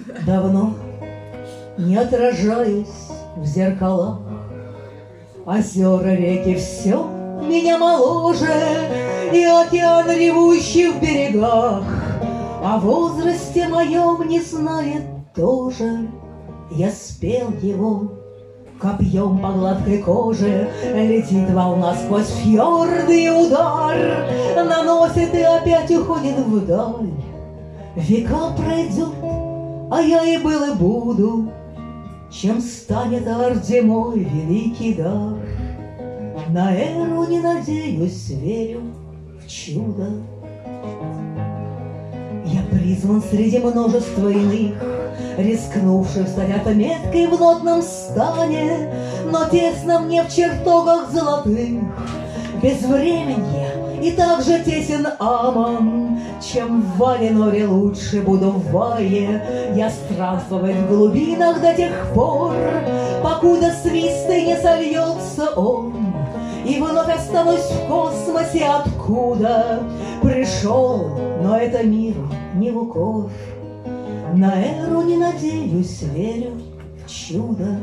Давно не отражаюсь в зеркалах, озера, реки, все меня моложе, и океан, ревущий в берегах, о возрасте моем не знает тоже. Я спел его копьем по гладкой коже, летит волна сквозь фьорды, и удар наносит и опять уходит вдаль. Века пройдет, а я и был, и буду, чем станет орде мой великий дар. На эру не надеюсь, верю в чудо. Я призван среди множества иных, рискнувших стать отметкой в нотном стане, но тесно мне в чертогах золотых. Безвременье и так же тесен Амон, чем в Валеноре лучше буду в Вае я странствовать в глубинах до тех пор, покуда свистой не сольется он, и вновь останусь в космосе, откуда пришел, но это мир не в укор. На эру не надеюсь, верю в чудо.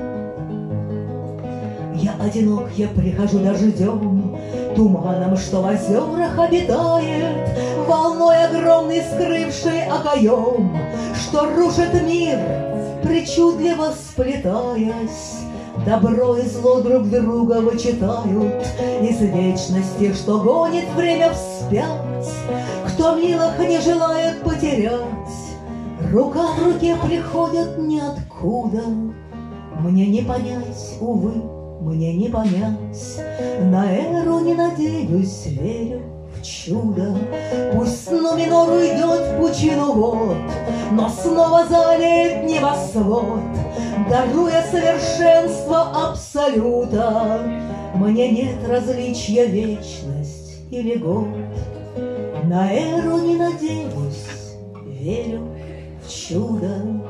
Я одинок, я прихожу дождем, туманом, что в озерах обитает, волной огромной скрывшей окоем, что рушит мир, причудливо сплетаясь. Добро и зло друг друга вычитают из вечности, что гонит время вспять. Кто милых не желает потерять, рука в руке приходит ниоткуда. Мне не понять, увы, мне не понять. На эру не надеюсь, верю в чудо. Пусть Нуменор уйдет в пучину вод, но снова залеет небосвод, даруя совершенство абсолюта. Мне нет различия вечность или год. На эру не надеюсь, верю в чудо.